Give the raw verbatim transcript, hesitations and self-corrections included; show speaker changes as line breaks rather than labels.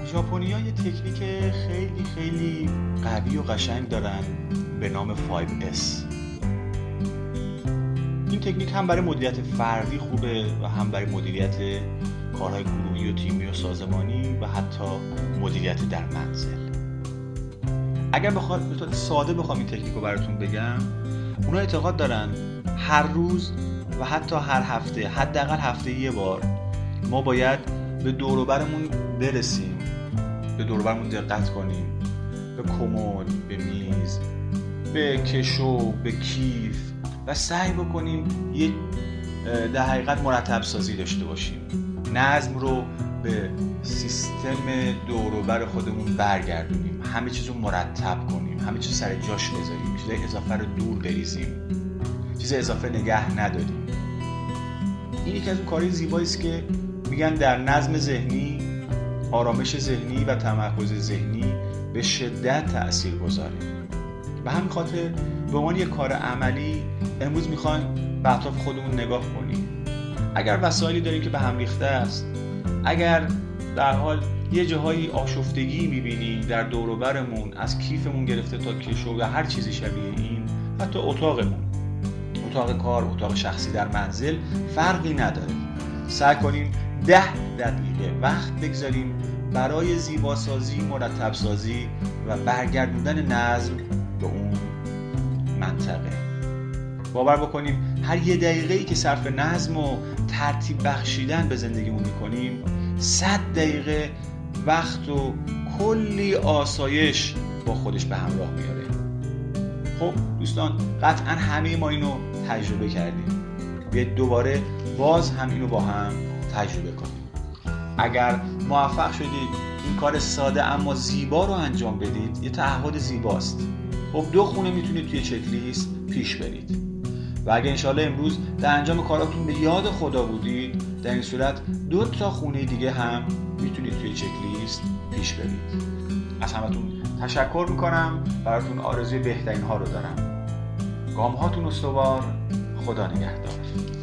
ژاپنی‌ها یه تکنیک خیلی خیلی قوی و قشنگ دارن به نام فایو اس. این تکنیک هم برای مدیریت فردی خوبه و هم برای مدیریت کارهای گروهی و تیمی و سازمانی و حتی مدیریت در منزل. اگر بخواد به طور ساده بخوام این تکنیک رو براتون بگم، اونا اعتقاد دارن هر روز و حتی هر هفته، حداقل هفته یه بار ما باید به دور و برمون برسیم، به دور و برمون دقت کنیم، به کمد، به میز، به کشو، به کیف و سعی بکنیم یه در حقیقت مرتب سازی داشته باشیم. نظم رو به سیستم دور و بر خودمون برگردونیم، همه چیز رو مرتب کنیم، همه چیز سر جاش بذاریم، چیزای اضافه رو دور بریزیم، چیز اضافه نگه نداریم. این یکی از اون کارهای زیبایی است که میگن در نظم ذهنی، آرامش ذهنی و تمرکز ذهنی به شدت تأثیر گذاره. به همین خاطر به عنوان یک کار عملی امروز میخوایم به اطراف خودمون نگاه کنیم. اگر وسایلی داریم که به هم ریخته است، اگر در حال یه جاهایی آشفتگی میبینیم در دور و برمون، از کیفمون گرفته تا کشو و هر چیزی شبیه این، حتی اتاقمون، اتاق کار، اتاق شخصی در منزل، فرقی نداره، سعی کنیم ده دقیقه وقت بگذاریم برای زیباسازی، مرتب سازی و برگردوندن نظم به اون منطقه. باور بکنیم هر یه دقیقه‌ای که صرف نظم و ترتیب بخشیدن به زندگیمون میکنیم، صد دقیقه وقت و کلی آسایش با خودش به همراه میاره. خب دوستان، قطعا همه ما اینو تجربه کردیم. بیاید دوباره باز هم اینو با هم تجربه کنیم. اگر موفق شدید این کار ساده اما زیبا رو انجام بدید، یه تعهد زیباست. خب دو خونه میتونید توی چک لیست پیش برید و اگر انشالله امروز در انجام کاراتون به یاد خدا بودید، در این صورت دو تا خونه دیگه هم میتونید توی چک لیست پیش برید. از همتون تشکر میکنم، براتون آرزوی بهترین ها رو دارم. گام هاتون استوار، خدا نگهدار.